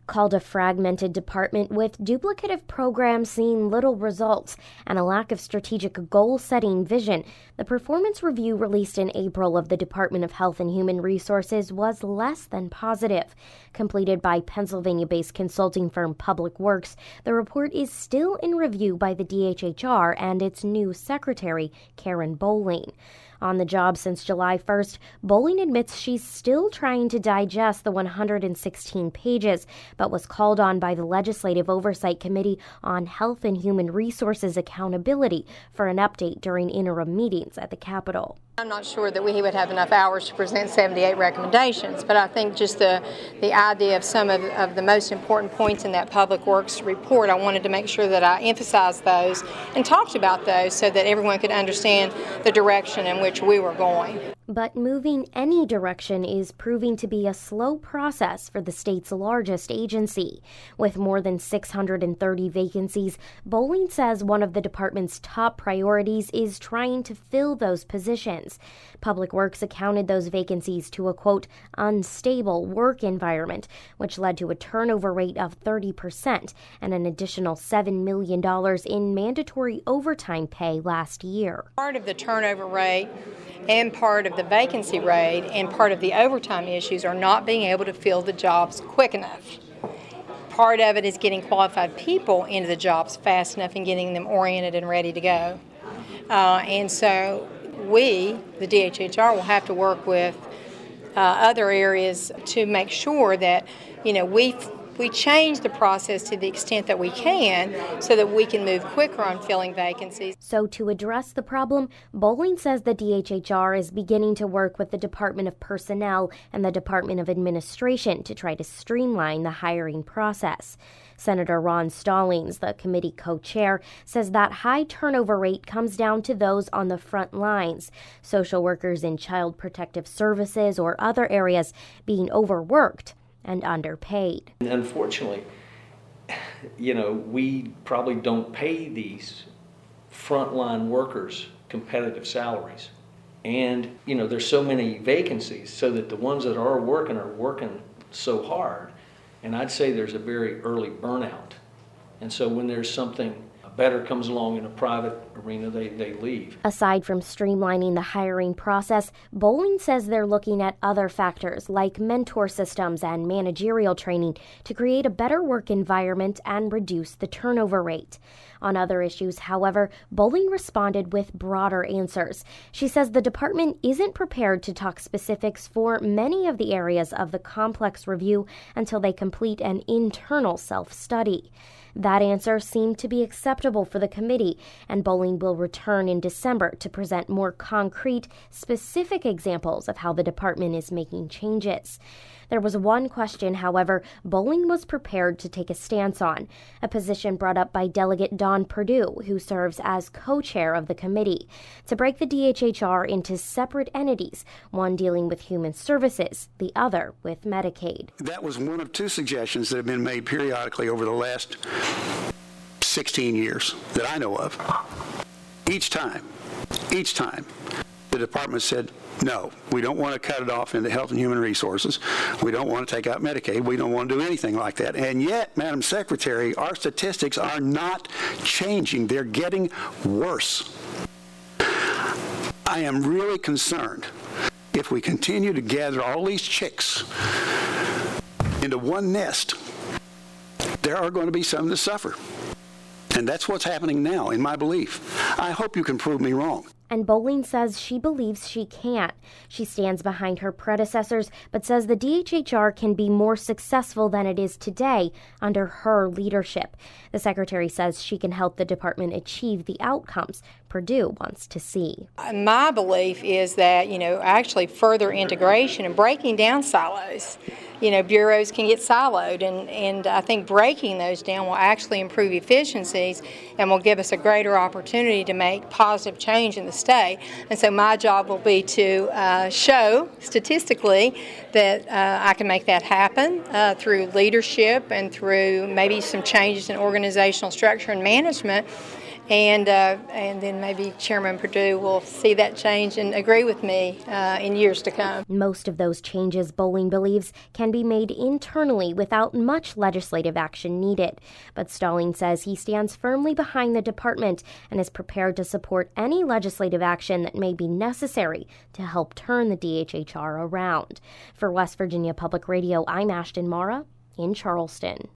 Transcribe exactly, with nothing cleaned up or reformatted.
called a fragmented department with duplicative programs seeing little results and a lack of strategic goal-setting vision. The performance review released in April of the Department of Health and Human Resources was less than positive. Completed by Pennsylvania-based consulting firm Public Works, the report is still in review by the D H H R and its new secretary, Karen Bowling. On the job since July first, Bowling admits she's still trying to digest the one hundred sixteen pages, but was called on by the Legislative Oversight Committee on Health and Human Resources Accountability for an update during interim meetings at the Capitol. I'm not sure that we would have enough hours to present seventy-eight recommendations, but I think just the, the idea of some of, of the most important points in that Public Works report, I wanted to make sure that I emphasized those and talked about those so that everyone could understand the direction in which we were going. But moving any direction is proving to be a slow process for the state's largest agency. With more than six hundred thirty vacancies, Bowling says one of the department's top priorities is trying to fill those positions. Public Works accounted those vacancies to a, quote, unstable work environment, which led to a turnover rate of thirty percent and an additional seven million dollars in mandatory overtime pay last year. Part of the turnover rate and part of the vacancy rate and part of the overtime issues are not being able to fill the jobs quick enough. Part of it is getting qualified people into the jobs fast enough and getting them oriented and ready to go. Uh, and so we, the D H H R, will have to work with uh, other areas to make sure that, you know, we we change the process to the extent that we can so that we can move quicker on filling vacancies. So to address the problem, Bowling says the D H H R is beginning to work with the Department of Personnel and the Department of Administration to try to streamline the hiring process. Senator Ron Stallings, the committee co-chair, says that high turnover rate comes down to those on the front lines, social workers in child protective services or other areas being overworked and underpaid. Unfortunately, you know, we probably don't pay these frontline workers competitive salaries. And, you know, there's so many vacancies so that the ones that are working are working so hard. And I'd say there's a very early burnout. And so when there's something better comes along in a private arena, they, they leave. Aside from streamlining the hiring process, Bowling says they're looking at other factors like mentor systems and managerial training to create a better work environment and reduce the turnover rate. On other issues, however, Bowling responded with broader answers. She says the department isn't prepared to talk specifics for many of the areas of the complex review until they complete an internal self-study. That answer seemed to be acceptable for the committee, and Bowling will return in December to present more concrete, specific examples of how the department is making changes. There was one question, however, Bowling was prepared to take a stance on, a position brought up by Delegate Dawn Perdue, who serves as co-chair of the committee, to break the D H H R into separate entities, one dealing with human services, the other with Medicaid. That was one of two suggestions that have been made periodically over the last sixteen years that I know of. Each time, each time, the department said, no, we don't want to cut it off into Health and Human Resources. We don't want to take out Medicaid. We don't want to do anything like that. And yet, Madam Secretary, our statistics are not changing. They're getting worse. I am really concerned if we continue to gather all these chicks into one nest, there are going to be some that suffer. And that's what's happening now, in my belief. I hope you can prove me wrong. And Bowling says she believes she can't. She stands behind her predecessors, but says the D H H R can be more successful than it is today under her leadership. The secretary says she can help the department achieve the outcomes Perdue wants to see. My belief is that, you know, actually further integration and breaking down silos. You know, bureaus can get siloed, and, and I think breaking those down will actually improve efficiencies and will give us a greater opportunity to make positive change in the state. And so my job will be to uh, show statistically that uh, I can make that happen uh, through leadership and through maybe some changes in organizational structure and management. And, uh, and then maybe Chairman Perdue will see that change and agree with me uh, in years to come. Most of those changes, Bolling believes, can be made internally without much legislative action needed. But Stallings says he stands firmly behind the department and is prepared to support any legislative action that may be necessary to help turn the D H H R around. For West Virginia Public Radio, I'm Ashton Mara in Charleston.